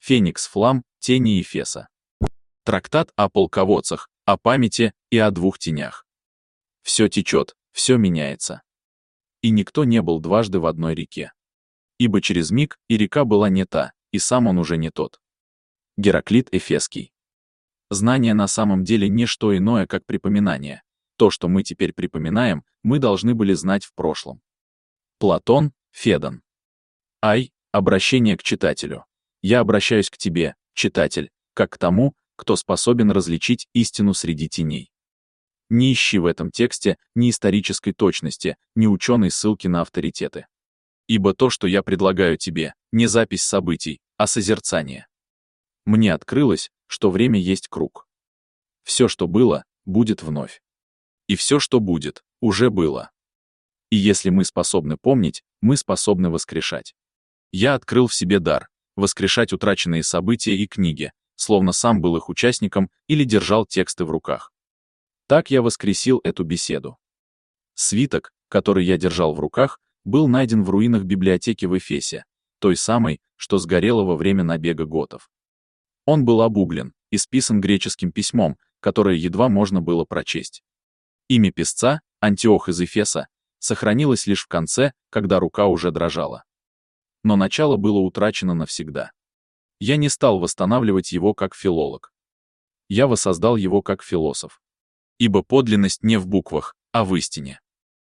Феникс Флам, тени Эфеса. Трактат о полководцах, о памяти и о двух тенях. Все течет, все меняется. И никто не был дважды в одной реке. Ибо через миг и река была не та, и сам он уже не тот. Гераклит Эфесский. Знание на самом деле не что иное, как припоминание. То, что мы теперь припоминаем, мы должны были знать в прошлом. Платон, Федон. Ай, обращение к читателю. Я обращаюсь к тебе, читатель, как к тому, кто способен различить истину среди теней. Не ищи в этом тексте ни исторической точности, ни ученой ссылки на авторитеты. Ибо то, что я предлагаю тебе, не запись событий, а созерцание. Мне открылось, что время есть круг. Все, что было, будет вновь. И все, что будет, уже было. И если мы способны помнить, мы способны воскрешать. Я открыл в себе дар воскрешать утраченные события и книги, словно сам был их участником или держал тексты в руках. Так я воскресил эту беседу. Свиток, который я держал в руках, был найден в руинах библиотеки в Эфесе, той самой, что сгорела во время набега готов. Он был обуглен, исписан греческим письмом, которое едва можно было прочесть. Имя писца, Антиох из Эфеса, сохранилось лишь в конце, когда рука уже дрожала. Но начало было утрачено навсегда. Я не стал восстанавливать его как филолог. Я воссоздал его как философ. Ибо подлинность не в буквах, а в истине.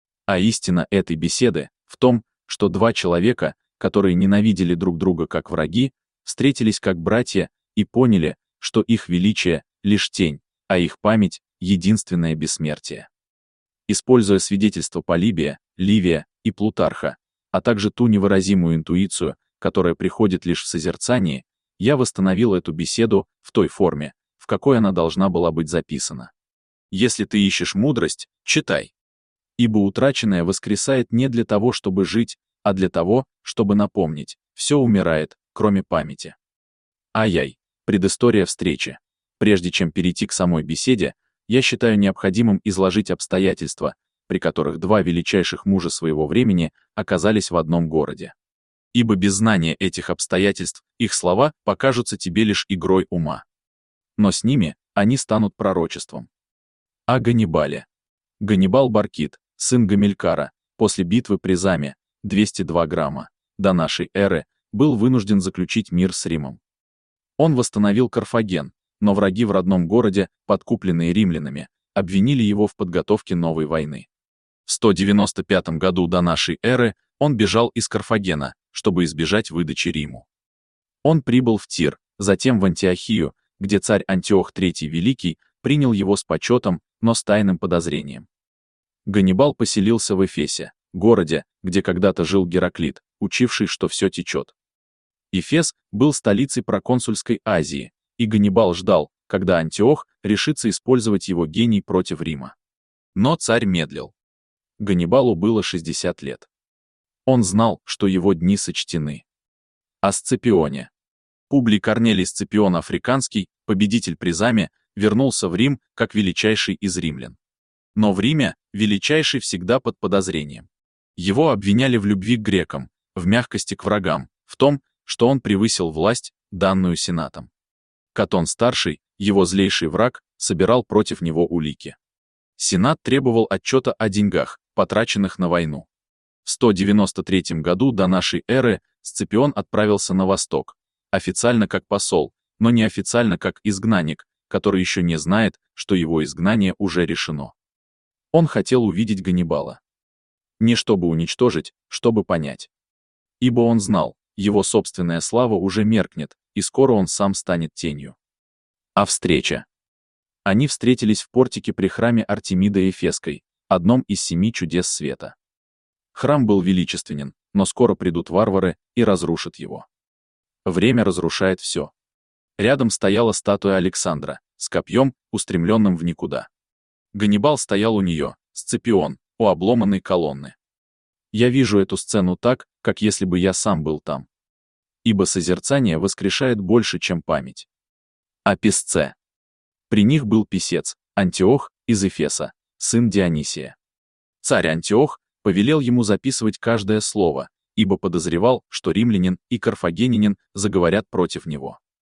А истина этой беседы в том, что два человека, которые ненавидели друг друга как враги, встретились как братья и поняли, что их величие — лишь тень, а их память — единственное бессмертие. Используя свидетельства Полибия, Ливия и Плутарха, а также ту невыразимую интуицию, которая приходит лишь в созерцании, я восстановил эту беседу в той форме, в какой она должна была быть записана. Если ты ищешь мудрость, читай. Ибо утраченное воскресает не для того, чтобы жить, а для того, чтобы напомнить, все умирает, кроме памяти. Ай-яй, предыстория встречи. Прежде чем перейти к самой беседе, я считаю необходимым изложить обстоятельства, при которых два величайших мужа своего времени оказались в одном городе. Ибо без знания этих обстоятельств их слова покажутся тебе лишь игрой ума. Но с ними они станут пророчеством. О Ганнибале. Ганнибал Баркид, сын Гамилькара, после битвы при Заме, 202 грамма, до нашей эры, был вынужден заключить мир с Римом. Он восстановил Карфаген, но враги в родном городе, подкупленные римлянами, обвинили его в подготовке новой войны. В 195 году до нашей эры он бежал из Карфагена, чтобы избежать выдачи Риму. Он прибыл в Тир, затем в Антиохию, где царь Антиох III Великий принял его с почетом, но с тайным подозрением. Ганнибал поселился в Эфесе, городе, где когда-то жил Гераклит, учивший, что все течет. Эфес был столицей проконсульской Азии, и Ганнибал ждал, когда Антиох решится использовать его гений против Рима. Но царь медлил. Ганнибалу было 60 лет. Он знал, что его дни сочтены. О Сципионе. Публий Корнелий Сципион Африканский, победитель при Заме, вернулся в Рим как величайший из римлян. Но в Риме величайший всегда под подозрением. Его обвиняли в любви к грекам, в мягкости к врагам, в том, что он превысил власть, данную сенатом. Катон-старший, его злейший враг, собирал против него улики. Сенат требовал отчета о деньгах, потраченных на войну. В 193 году до нашей эры Сципион отправился на восток, официально как посол, но неофициально как изгнанник, который еще не знает, что его изгнание уже решено. Он хотел увидеть Ганнибала. Не чтобы уничтожить, чтобы понять. Ибо он знал, его собственная слава уже меркнет, и скоро он сам станет тенью. А встреча. Они встретились в портике при храме Артемиды Эфесской, одном из 7 чудес света. Храм был величественен, но скоро придут варвары и разрушат его. Время разрушает все. Рядом стояла статуя Александра, с копьем, устремленным в никуда. Ганнибал стоял у нее, Сципион, у обломанной колонны. Я вижу эту сцену так, как если бы я сам был там. Ибо созерцание воскрешает больше, чем память. О писце. При них был писец, Антиох из Эфеса, сын Дионисия. Царь Антиох повелел ему записывать каждое слово, ибо подозревал, что римлянин и карфагенянин заговорят против него.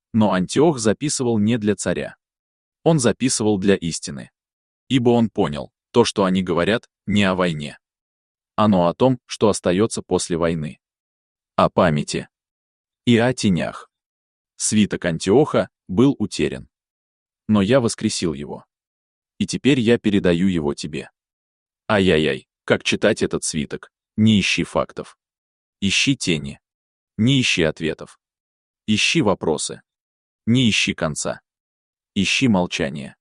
Но Антиох записывал не для царя. Он записывал для истины. Ибо он понял, то, что они говорят, не о войне. Оно о том, что остается после войны. О памяти. И о тенях. Свиток Антиоха был утерян. Но я воскресил его. И теперь я передаю его тебе. Ай-яй-яй, как читать этот свиток? Не ищи фактов. Ищи тени. Не ищи ответов. Ищи вопросы. Не ищи конца. Ищи молчание.